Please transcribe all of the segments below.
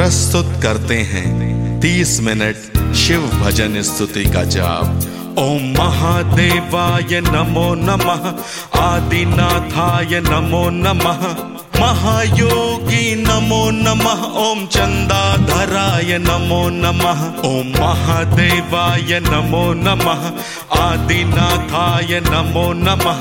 प्रस्तुत करते हैं 30 मिनट शिव भजन स्तुति का जाप। ओम महादेवाय नमो नमः, आदिनाथाय नमो नमः, महायोगी नमो नमः, ओम चंदाधराय नमो नमः। ओम महादेवाय नमो नमः, आदिनाथाय नमो नमः,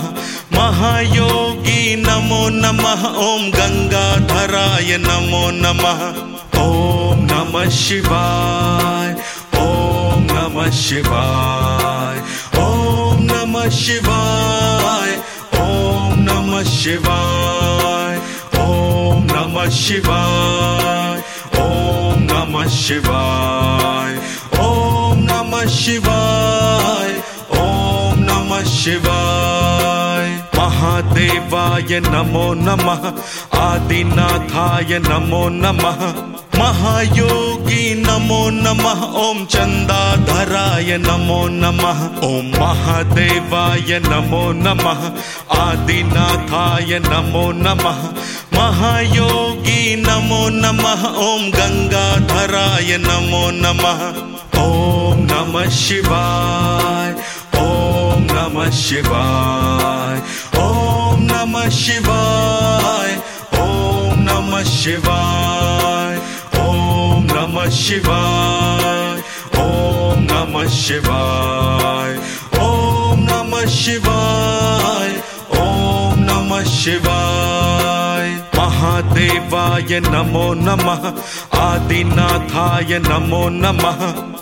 महायोगी नमो नमः, ओम गंगाधराय नमो नमः। ओम नमः शिवाय, ओम नमः शिवाय, ओम नमः शिवाय, ओम नमः शिवाय, ओम नमः शिवाय, ओम नमः शिवाय, ओम नमः शिवाय, ओम नमः शिवाय। महादेवाय नमो नमः, आदिनाथाय नमो नमः, महायोगी नमो नमः, ओम चंदाधराय नमो नमः। ओम महादेवाय नमो नमः, आदिनाथाय नमो नमः, महायोगी नमो नमः, ओम गंगाधराय नमो नमः। ओम नमः शिवाय, ओम नमः शिवाय, ओम नमः शिवाय, ओम नमः शिवाय, ओम नमः शिवाय, ओम नमः शिवाय, ओम नमः शिवाय, ओम नमः शिवाय। महादेवाय नमो नमः, आदिनाथाय नमो नमः,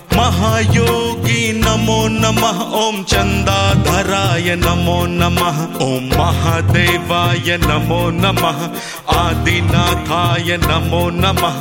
महायोगी नमो नमः, ओम चंदाधराय नमो नमः। ओम महादेवाय नमो नमः, आदिनाथाय नमो नमः,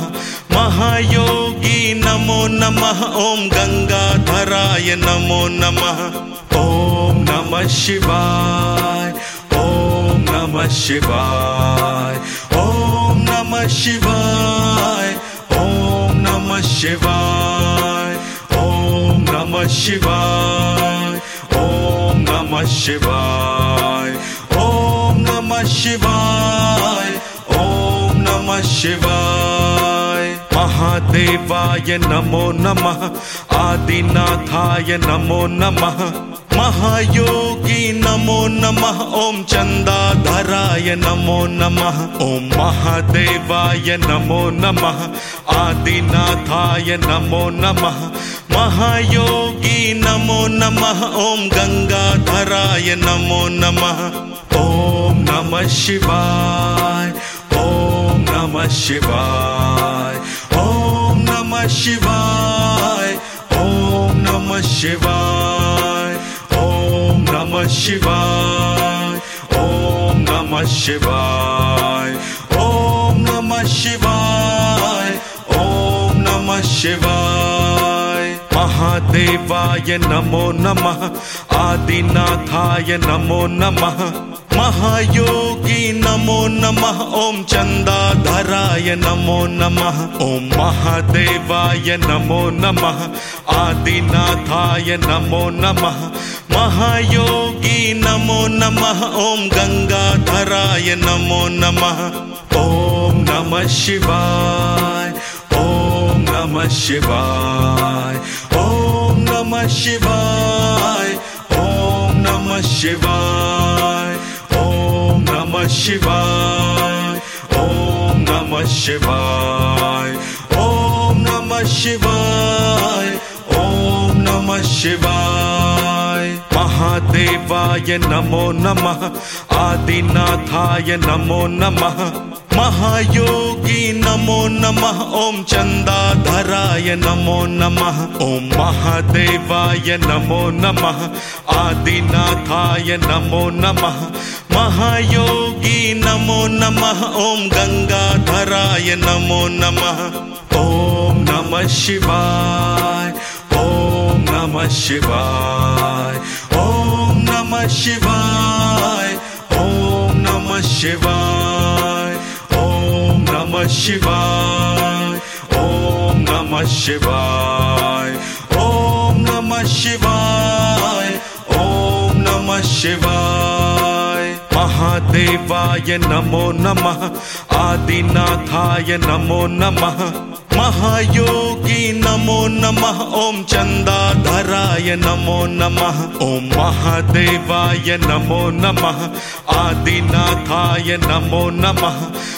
महायोगी नमो नमः, ओम गंगाधराय नमो नमः। ओम नमः शिवाय, ओम नमः शिवाय, ओम नमः शिवाय, ओम नमः शिवाय, ओम नमः शिवाय, ओम नमः शिवाय, ओम नमः शिवाय, ओम नमः शिवाय। महादेवाय नमो नमः, आदिनाथाय नमो नमः, महायोगी नमो नमः, ओम चंदाधराय नमो नमः। ओम महादेवाय नमो नमः, आदिनाथाय नमो नमः, महायोगी नमो नमः, ओम गंगाधराय नमो नमः। ओम नमः शिवाय, ओम नमः शिवाय, ओम नमः शिवाय, ओम नमः शिवाय, ओम नमः शिवाय, ओम नमः शिवाय, ओम नमः शिवाय, ओम नमः शिवाय। महादेवाय नमो नमः, आदिनाथाय नमो नमः, महायोगी नमो नमः, ओम चंदाधराय नमो नमः। ओम महादेवाय नमो नमः, आदिनाथाय नमो नमः, महायोगी नमो नमः, ओम गंगाधराय नमो नमः। ओम नमः शिवाय, ओम नमः शिवाय, ओम नमः शिवाय, ओम नमः शिवाय, ओम नमः शिवाय, ओम नमः शिवाय, ओम नमः शिवाय, ओम नमः शिवाय। महादेवाय नमो नमः, आदिनाथाय नमो नमः, महायोगी नमो नमः, ओम चंदाधराय नमो नमः। ओम महादेवाय नमो नमः, आदिनाथाय नमो नमः, महायोगी नमो नमः, ओम गंगाधराय नमो नमः। ओम नमः शिवाय, ओम नमः शिवाय, ओम नमः शिवाय, ओम नमः शिवाय, ओम नमः शिवाय, ओम नमः शिवाय, ओम नमः शिवाय, ओम नमः शिवाय। महादेवाय नमो नमः, आदिनाथाय नमो नमः, महायोगी नमो नमः। ओम चंदाधराय नमो नमः। ओम महादेवाय नमो नमः। आदिनाथाय नमो नमः।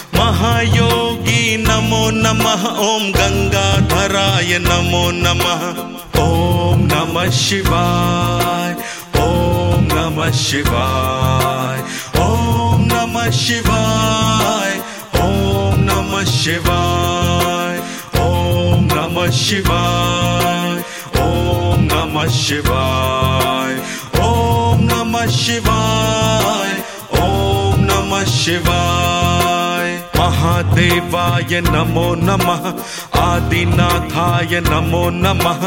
महायोगी नमो नमः। ओम गंगाधराय नमो नमः। ओम नमः शिवाय। ओम नमः शिवाय। ओम नमः शिवाय। ओम नमः शिवाय। ओम नमः शिवाय। ओम नमः शिवाय। ओम नमः शिवाय। ओम नमः शिवाय। महादेवाय नमो नमः। आदिनाथाय नमो नमः।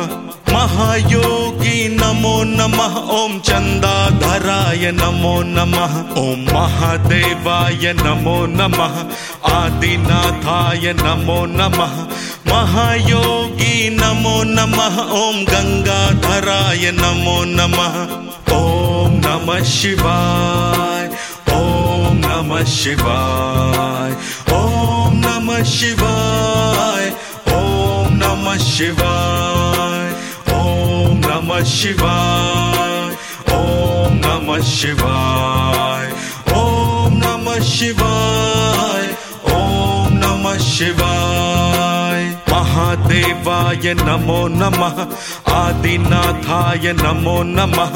महायोगी नमो नमः। ओम चंदाधराय नमो नमः। ओम महादेवाय नमो नमः। आदिनाथाय नमो नमः। महायोगी नमो नमः। ओम गंगाधराय नमो नमः। ओम नमः शिवाय। ओम नमः शिवाय। ओम नमः शिवाय। ओम नमः शिवाय। ओम नमः शिवाय। ओम नमः शिवाय। ओम नमः शिवाय। ओम नमः शिवाय। महादेवाय नमो नमः। आदिनाथाय नमो नमः।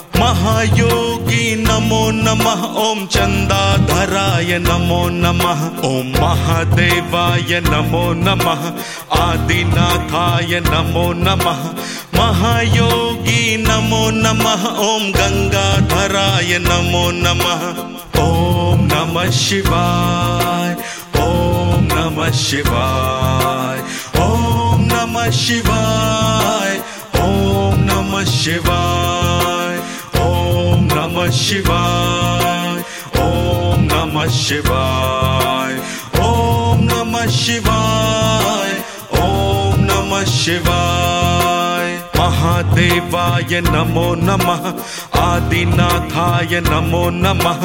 महायोगी नमो नमः। ओम चंदाधराय नमो नमः। ओम महादेवाय नमो नमः। आदिनाथाय नमो नमः। महायोगी नमो नमः। ओम गंगाधराय नमो नमः। ओम नमः शिवाय। ओम नमः शिवाय। ओम नमः शिवाय। ओम नमः शिवाय। ओम नमः शिवाय। ओम नमः शिवाय। ओम नमः शिवाय। ओम नमः शिवाय। महादेवाय नमो नमः। आदिनाथाय नमो नमः।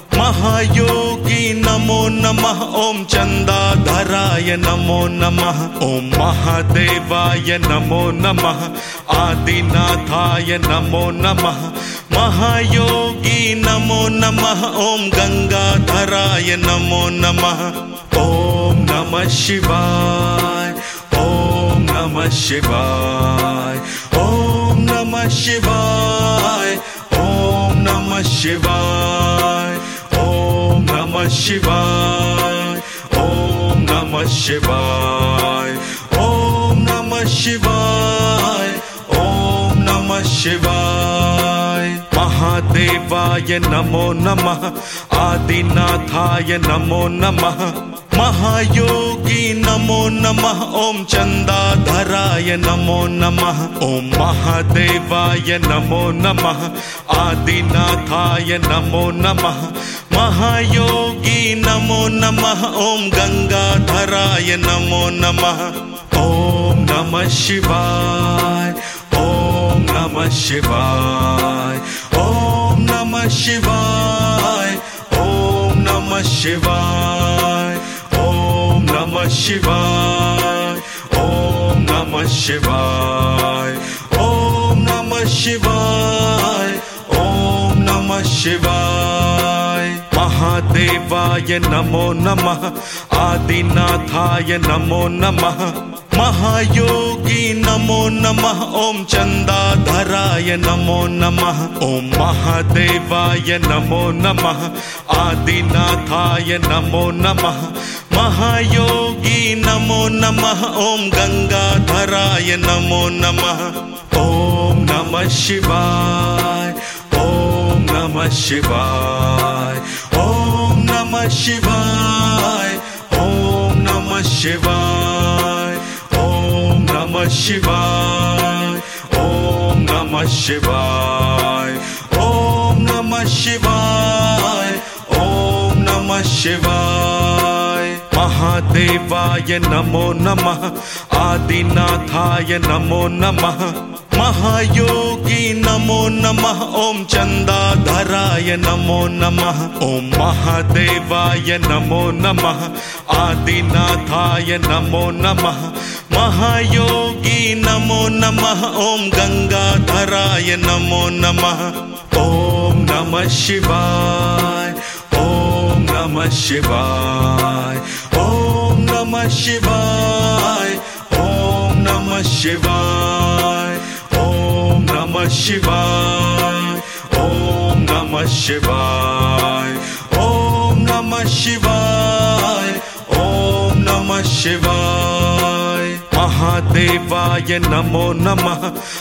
महायोगी नमो नमः। ओम चंदाधराय नमो नमः। ओम महादेवाय नमो नमः। आदिनाथाय नमो नमः। महायोगी नमो नमः। ओम गंगाधराय नमो नमः। ओम नमः शिवाय। ओम नमः शिवाय। ओम नमः शिवाय। ओम नमः शिवाय। ओम नमः शिवाय। ओम नमः शिवाय। ओम नमः शिवाय। ओम नमः शिवाय। महादेवाय नमो नमः। आदिनाथाय नमो नमः। महायोगी नमो नमः। ओम चंदाधराय नमो नमः। ओम महादेवाय नमो नमः। आदिनाथाय नमो नमः। महायोगी नमो नमः। ओम गंगाधराय नमो नमः। ओम नमः शिवाय। ओम नमः शिवाय। ओम नमः शिवाय। ओम नमः शिवाय। ओम नमः शिवाय। ओम नमः शिवाय। ओम नमः शिवाय। ओम नमः शिवाय। महादेवाय नमो नमः। आदिनाथाय नमो नमः। महायोगी नमो नमः। ओम चंदाधराय नमो नमः। ओम महादेवाय नमो नमः। आदिनाथाय नमो नमः। महायोगी नमो नमः। ओम गंगाधराय नमो नमः। ओम नमः शिवाय। ओम नमः शिवाय। ओम नमः शिवाय। ओम नमः शिवाय। ओम नमः शिवाय। ओम नमः शिवाय। ओम नमः शिवाय। ओम नमः शिवाय। महादेवाय नमो नमः। आदिनाथाय नमो नमः। महायोगी नमो नमः। ओम चंदाधराय नमो नमः। ओम महादेवाय नमो नमः। आदिनाथाय नमो नमः। महायोगी नमो नमः। ॐ गंगाधराय नमो नमः। ॐ नमः शिवाय। ॐ नमः शिवाय। ॐ नमः शिवाय। ॐ नमः शिवाय। ॐ नमः शिवाय। ॐ नमः शिवाय। ॐ नमः शिवाय। ॐ नमः शिवाय। महादेवाय नमो नमः।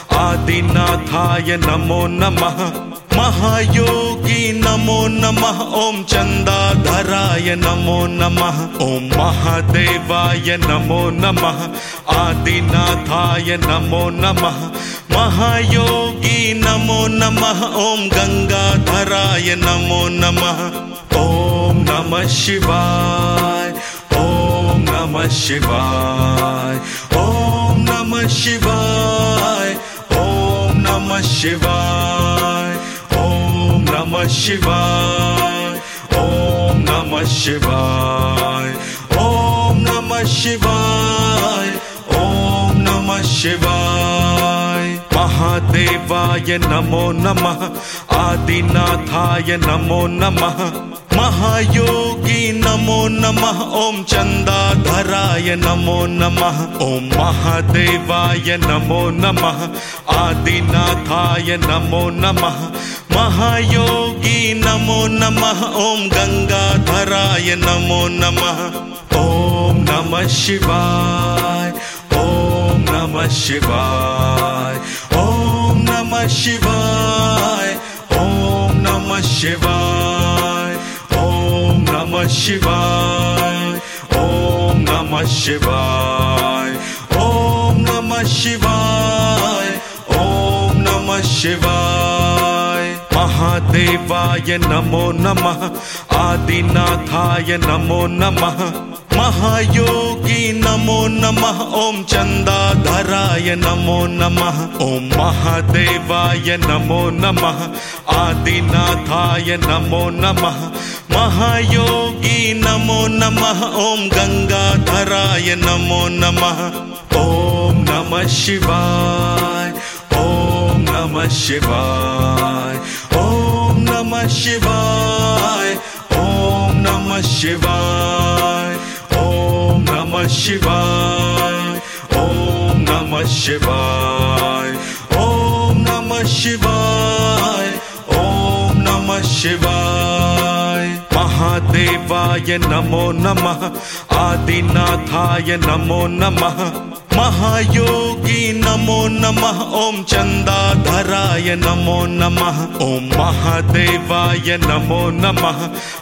आदिनाथाय नमो नमः। महायोगी नमो नमः। ॐ चंदाधराय नमो नमः। ॐ महादेवाय नमो नमः। आदिनाथाय नमो नमः। महायोगी नमो नमः। ॐ गंगाधराय नमो नमः। ॐ नमः शिवाय। ॐ नमः शिवाय। ॐ नमः शिवाय। ॐ नमः शिवाय। ॐ नमः शिवाय। ॐ नमः शिवाय। ॐ नमः शिवाय। ॐ नमः शिवाय। महादेवाय नमो नमः। आदिनाथाय नमो नमः। महायोगी नमो नमः। ॐ चंदाधराय नमो नमः। ॐ महादेवाय नमो नमः। आदिनाथाय नमो नमः। महायोगी नमो नमः। ॐ गंगाधराय नमो नमः। ॐ नमः शिवाय। ॐ नमः शिवाय। ॐ नमः शिवाय। ॐ नमः शिवाय। ॐ नमः शिवाय। ॐ नमः शिवाय। ॐ नमः शिवाय। ॐ नमः शिवाय। महादेवाय नमो नमः। आदिनाथाय नमो नमः। महायोगी नमो नमः। ॐ चंदाधराय नमो नमः। ॐ महादेवाय नमो नमः। आदिनाथाय नमो नमः। महायोगी नमो नमः। ॐ गंगाधराय नमो नमः। ॐ नमः शिवाय। ॐ नमः शिवाय। ॐ नमः शिवाय। ॐ नमः शिवाय। ॐ नमः शिवाय। ॐ नमः शिवाय। ॐ नमः शिवाय। ॐ नमः शिवाय। महादेवाय नमो नमः। आदिनाथाय नमो नमः। महायोगी नमो नमः। ॐ चंदाधराय नमो नमः। ॐ महादेवाय नमो नमः।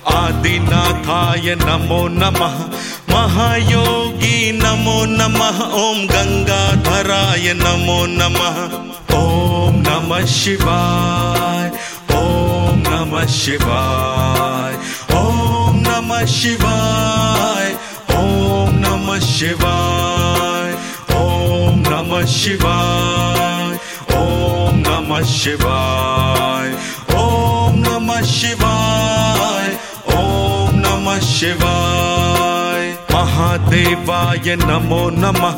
आदिनाथाय नमो नमः। महायोगी नमो नमः। ॐ गंगाधराय नमो नमः। ॐ नमः शिवाय। ॐ नमः शिवाय। ॐ नमः शिवाय। ॐ नमः शिवाय। ॐ नमः शिवाय। ॐ नमः शिवाय। ॐ नमः शिवाय। ॐ नमः शिवाय। महादेवाय नमो नमः।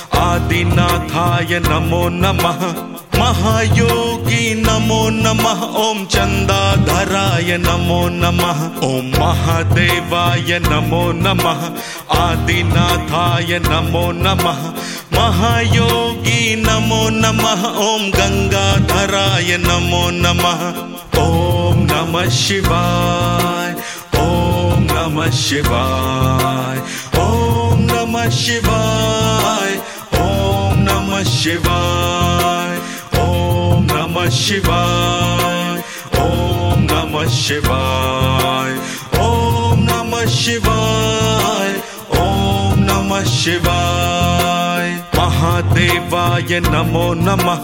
आदिनाथाय नमो नमः। महायोगी नमो नमः। ॐ चंदाधराय नमो नमः। ॐ महादेवाय नमो नमः। आदिनाथाय नमो नमः। महायोगी नमो नमः। ॐ गंगाधराय नमो नमः। ॐ नमः शिवाय। ॐ नमः शिवाय। ॐ नमः शिवाय। ॐ नमः शिवाय। ॐ नमः शिवाय। ॐ नमः शिवाय। ॐ नमः शिवाय। ॐ नमः शिवाय। महादेवाय नमो नमः।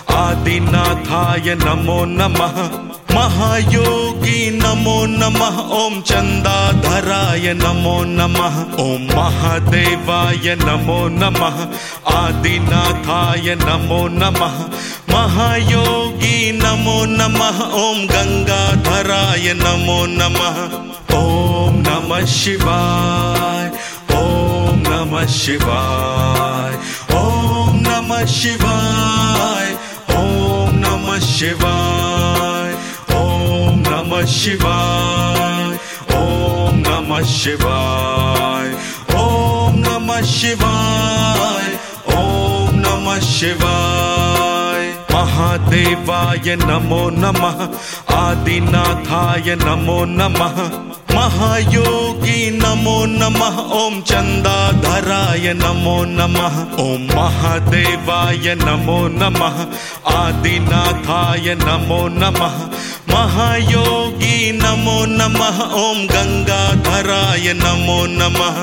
आदिनाथाय नमो नमः। महायोगी नमो नमः। ॐ चंदाधराय नमो नमः। ॐ महादेवाय नमो नमः। आदिनाथाय नमो नमः। महायोगी नमो नमः। ॐ गंगाधराय नमो नमः। ॐ नमः शिवाय। ॐ Namah Shivaya. Om Namah Shivaya. Om Namah Shivaya. Om Namah Shivaya. Om Namah Shivaya. Om Namah Shivaya. Om Namah Shivaya. Mahadevaya Namo Namah. Adinathaya Namo Namah. Mahayogi Namo Namah. Om Chandadharaya Namo Namah. Om Mahadevaya Namo Namah. Adinathaya Namo Namah. Mahayogi Namo Namah. Om Gangadharaya Namo Namah.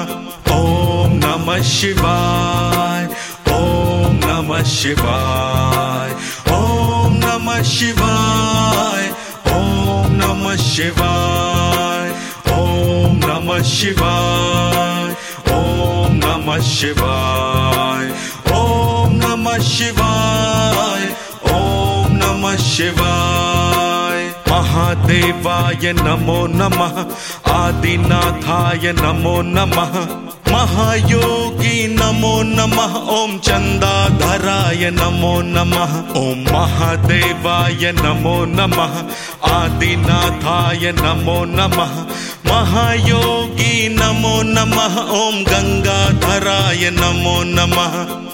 Om Namah Shivaya. Om Namah Shivaya. Om Namah Shivaya. Om Namah Shivaya. Om Namah Shivaya. Om Namah Shivaya. Om Namah Shivaya. Om Namah Shivaya. Mahadevaya Namo Namah. Adinathaya Namo Namah. Mahayogi Namo Namah. Om Chandadharaya Namo Namah. Om Mahadevaya Namo Namah. Adinathaya Namo Namah. Mahayogi Namo Namah. Om Gangadharaya Namo Namah.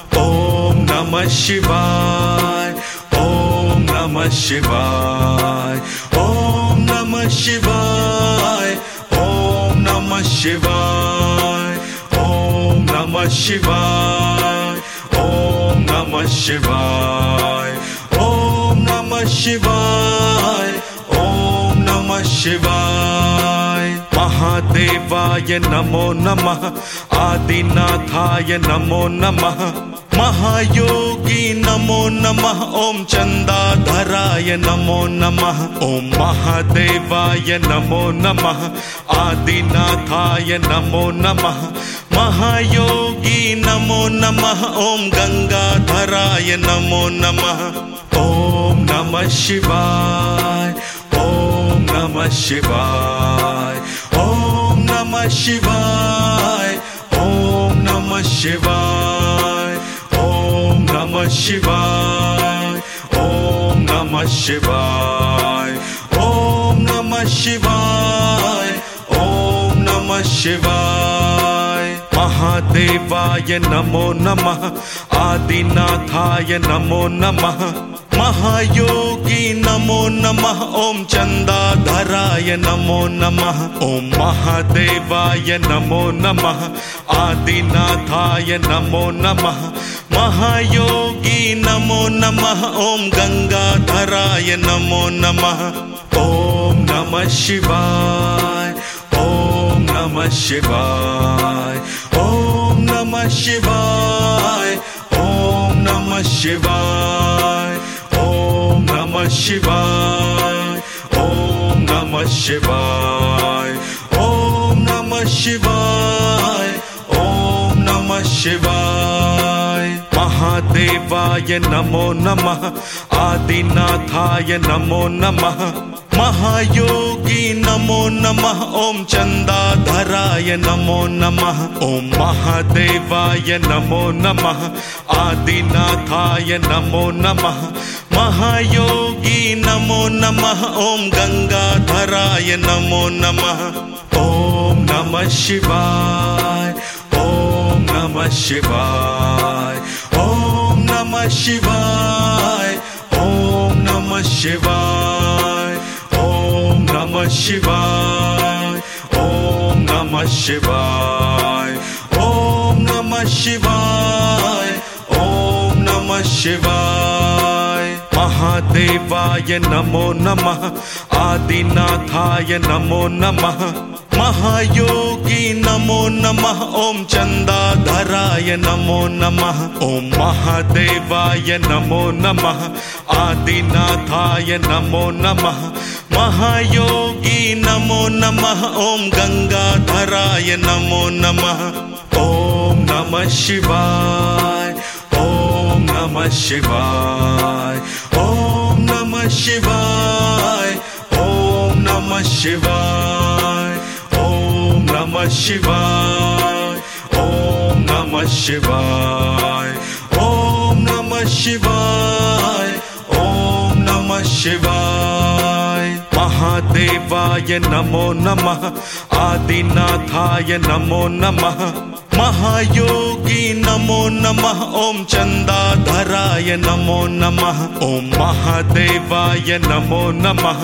Om Namah Shivaya. Om Namah Shivaya. Om Namah Shivaya. Om Namah Shivaya. Om Namah Shivaya. Om Namah Shivaya. Om Namah Shivaya. Om Namah Shivaya. Mahadevaya Namo Namah. Adinathaya Namo Namah. Mahayogi Namo Namah. Om Chandadharaya Namo Namah. Om Mahadevaya Namo Namah. Adinathaya Namo Namah. Mahayogi Namo Namah. Om Gangadharaya Namo Namah. Om Namah Shivaya. Om Namah Shivaya. Om Namah Shivaya. Om Namah Shivaya. Om Namah Shivaya. Om Namah Shivaya. Om Namah Shivaya. Om Namah Shivaya. Mahadevaya Namo Namah. Adinathaya Namo Namah. Mahayogi Namo Namah. Om Chandadharaya Namo Namah. Om Mahadevaya Namo Namah. Adinathaya Namo Namah. Mahayogi Namo Namah. Om Gangadharaya Namo Namah. Om Namah Shivaya. Om Namah Shivaya. Om Namah Shivaya. Om Namah Shivaya. Om Namah Shivaya. Om Namah Shivaya. Om Namah Shivaya. Om Namah Shivaya. Mahadevaya Namo Namah. Adinathaya Namo Namah. Mahayogi Namo Namah. Om Chandadharaya Namo Namah. Om Mahadevaya Namo Namah. Adinathaya Namo Namah. Mahayogi Namo Namah. Om Gangadharaya Namo Namah. Om Namah Shivaya. Om Namah Shivaya. Om Namah Shivaya. Om Namah Shivaya. Om Namah Shivaya. Om Namah Shivaya. Om Namah Shivaya. Om Namah Shivaya. Mahadevaya Namo Namah. Adinathaya Namo Namah. Mahayogi Namo Namah. Om Chandadharaya Namo Namah. Om Mahadevaya Namo Namah. Adinathaya Namo Namah. Mahayogi Namo Namah. Om Gangadharaya Namo Namah. Om Namah Shivaya. Om Namah Shivaya. Om Namah Shivaya. Om Namah Shivaya. Om Namah Shivaya. Om Namah नमः शिवाय, ओम नमः शिवाय, ओम नमः शिवाय। महादेवाय नमो नमः, आदिनाथाय नमो नमः, महायोगी नमो नमः, ओम चंदाधराय नमो नमः। ओम महादेवाय नमो नमः,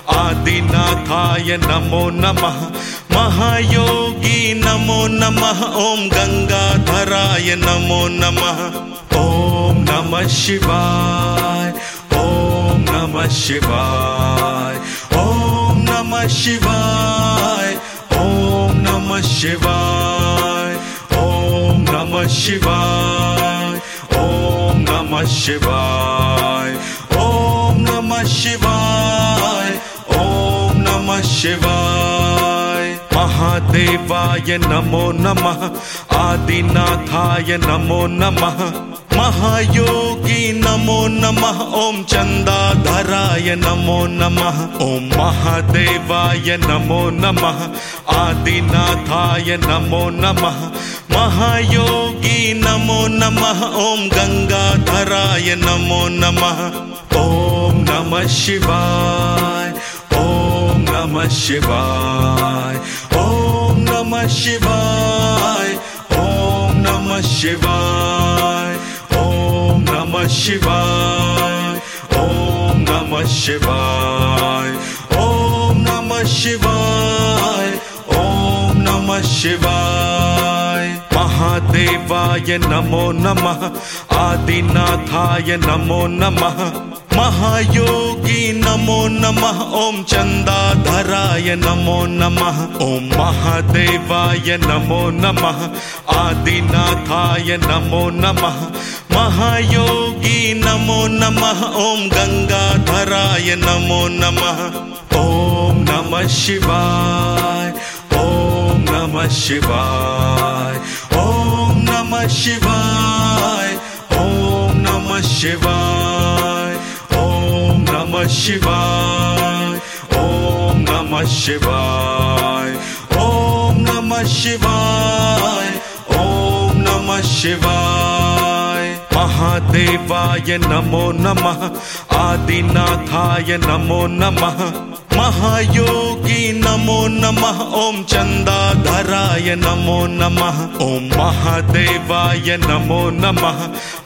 आदिनाथाय नमो नमः, महायोगी नमो नमः, ओम गंगाधराय नमो नमः। ओम नमः शिवाय, ओम नमः शिवाय, ओम नमः शिवाय, ओम नमः शिवाय, ओम नमः शिवाय, ओम नमः शिवाय, ओम नमः शिवाय, ओम नमः शिवाय। महादेवाय नमो नमः, आदिनाथाय नमो नमः, महायोगी नमो नमः, ओम चंदाधराय नमो नमः। ओम महादेवाय नमो नमः, आदिनाथाय नमो नमः, महायोगी नमो नमः, ओम गंगाधराय नमो नमः। ओम नमः शिवाय, ओम नमः शिवाय, ओम नमः शिवाय, ओम नमः शिवाय, ओम नमः शिवाय, ओम नमः शिवाय, ओम नमः शिवाय, ओम नमः शिवाय। महादेवाय नमो नमः, आदिनाथाय नमो नमः, महायोगी नमो नमः, ओम चंदाधराय नमो नमः। ओम महादेवाय नमो नमः, आदिनाथाय नमो नमः, महायोगी नमो नमः, ओम गंगाधराय नमो नमः। ओम नमः शिवाय, ओम नमः शिवाय, ओम नमः शिवाय, ओम नमः शिवाय, ओम नमः शिवाय, ओम नमः शिवाय, ओम नमः शिवाय, ओम नमः शिवाय। महादेवाय नमो नमः, आदिनाथाय नमो नमः, महायोगी नमो नमः, ओम चंदाधराय नमो नमः। ओम महादेवाय नमो नमः,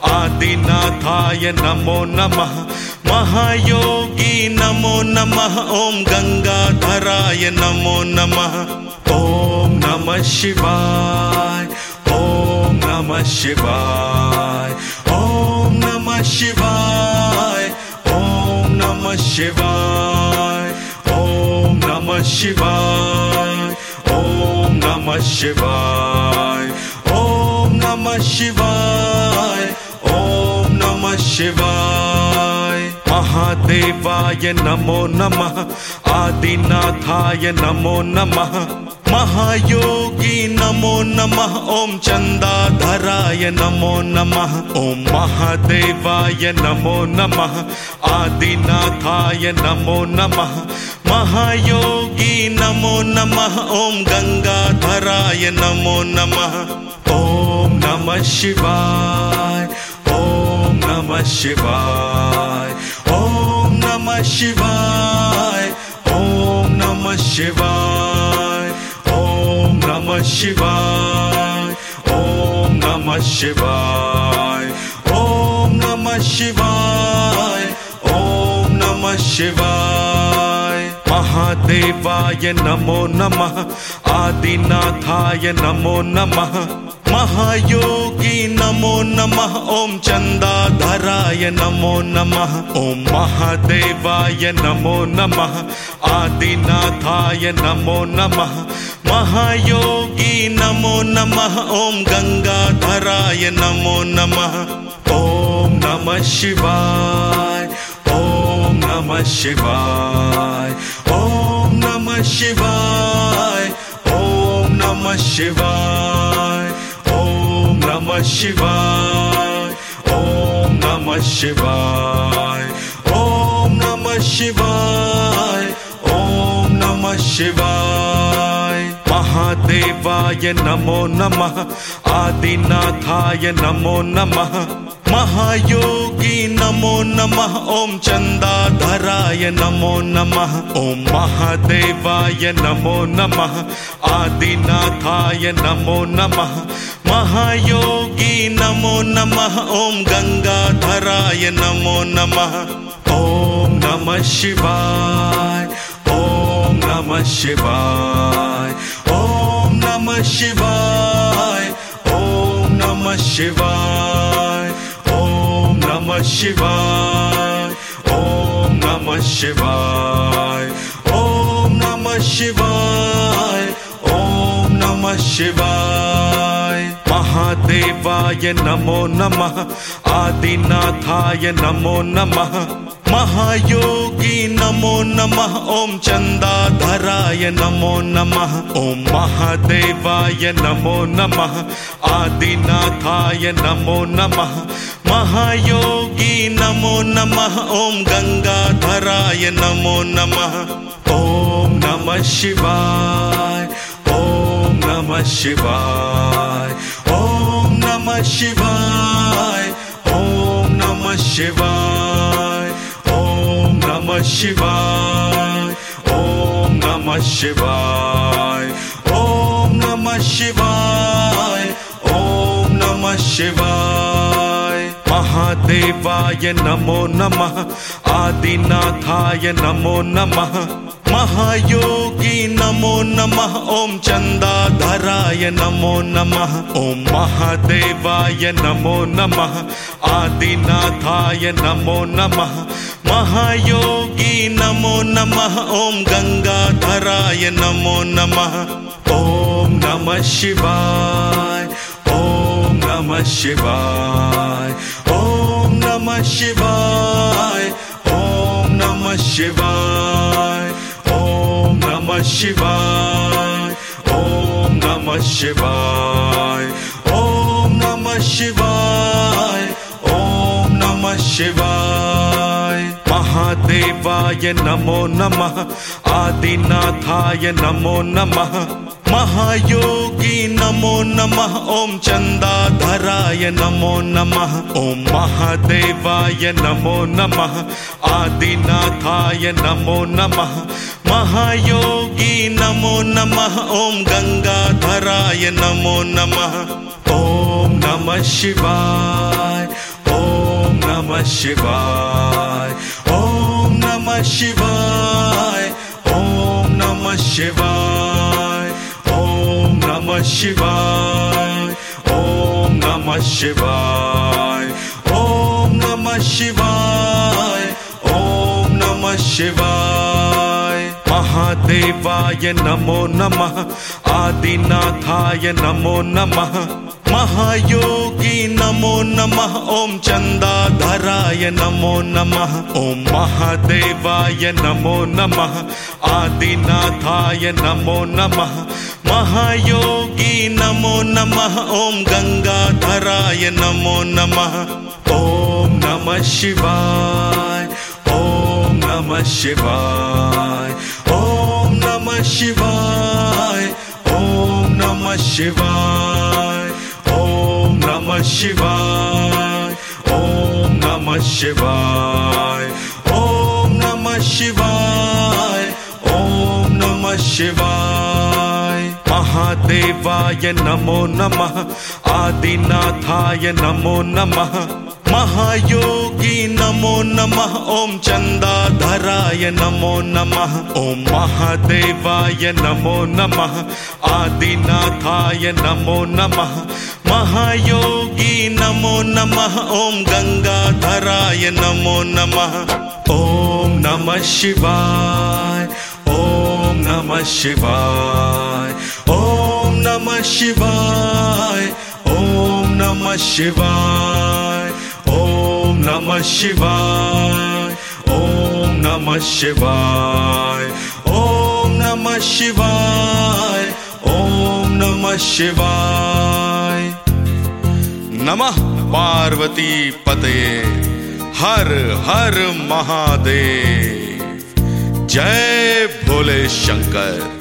आदिनाथाय नमो नमः, महायोगी नमो नमः, ओम गंगाधराय नमो नमः। ओम नमः शिवाय, ओम नमः शिवाय, ओम नमः शिवाय, ओम नमः शिवाय, ओम नमः शिवाय, ओम नमः शिवाय, ओम नमः शिवाय, ओम नमः शिवाय। महादेवाय नमो नमः, आदिनाथाय नमो नमः, महायोगी नमो नमः, ओम चंदाधराय नमो नमः। ओम महादेवाय नमो नमः, आदिनाथाय नमो नमः, महायोगी नमो नमः, ओम गंगाधराय नमो नमः। ओम नमः शिवाय, ओम नमः शिवाय, ओम नमः शिवाय, ओम नमः शिवाय, ओम नमः शिवाय, ओम नमः शिवाय, ओम नमः शिवाय, ओम नमः शिवाय। महादेवाय नमो नमः, आदिनाथाय नमो नमः, महायोगी नमो नमः, ओम चंदाधराय नमो नमः। ओम महादेवाय नमो नमः, आदिनाथाय नमो नमः, महायोगी नमो नमः, ओम गंगाधराय नमो नमः। ओम नमः शिवाय, ओम नमः शिवाय, ओम नमः शिवाय, ओम नमः शिवाय, ओम नमः शिवाय, ओम नमः शिवाय, ओम नमः शिवाय, ओम नमः शिवाय। महादेवाय नमो नमः आदिनाथाय नमो नमः महायोगी नमो नमः ओम चंदाधराय नमो नमः ओम महादेवाय नमो नमः आदिनाथाय नमो नमः महायोगी नमो नमः ओम गंगाधराय नमो नमः ओम नमः शिवाय ओम नमः शिवाय ओम नमः शिवाय ओम नमः शिवाय ओम नमः शिवाय ओम नमः शिवाय ओम नमः शिवाय ओम नमः शिवाय महादेवाय नमो नमः आदिनाथाय नमो नमः महायोगी नमो नमः ओम चंदाधराय नमो नमः ओम महादेवाय नमो नमः आदिनाथाय नमो नमः महायोगी नमो नमः ओम गंगाधराय नमो नमः ओम नमः शिवाय ओम नमः शिवाय ओम नमः शिवाय ओम नमः शिवाय ओम नमः शिवाय ओम नमः शिवाय ओम नमः शिवाय ओम नमः शिवाय महादेवाय नमो नमः आदिनाथाय नमो नमः महायोगी नमो नमः ओम चंदाधराय नमो नमः ओम महादेवाय नमो नमः आदिनाथाय नमो नमः महायोगी नमो नमः ओम गंगाधराय नमो नमः ओम नमः शिवाय ओम नमः शिवाय ओम नमः शिवाय ओम नमः शिवाय ओम नमः शिवाय ओम नमः शिवाय ओम नमः शिवाय ओम नमः शिवाय महादेवाय नमो नमः आदिनाथाय नमो नमः महायोगी नमो नमः ओम चंदाधराय नमो नमः ओम महादेवाय नमो नमः आदिनाथाय नमो नमः महायोगी नमो नमः ओम गंगाधराय नमो नमः ओम नमः शिवाय ओम नमः शिवाय ओम नमः शिवाय ओम नमः शिवाय ओम नमः शिवाय ओम नमः शिवाय ओम नमः शिवाय ओम नमः शिवाय महादेवाय नमो नमः आदिनाथाय नमो नमः महायोगी नमो नमः ओम चंदाधराय नमो नमः ओम महादेवाय नमो नमः आदिनाथाय नमो नमः महायोगी नमो नमः ओम गंगाधराय नमो नमः ओम नमः शिवाय ओम नमः शिवाय ओम नमः शिवाय ओम नमः शिवाय ओम नमः शिवाय ओम नमः शिवाय ओम नमः शिवाय ओम नमः शिवाय महादेवाय नमो नमः आदिनाथाय नमो नमः महायोगी नमो नमः ओम चंदाधराय नमो नमः ओम महादेवाय नमो नमः आदिनाथाय नमो नमः महायोगी नमो नमः ओम गंगाधराय नमो नमः ओम नमः शिवाय ओम नमः शिवाय ओम नमः शिवाय ओम नमः शिवाय ओम नमः शिवाय ओम नमः शिवाय ओम नमः शिवाय ओम नमः शिवाय। नमः पार्वती पतये हर हर महादेव। जय भोले शंकर।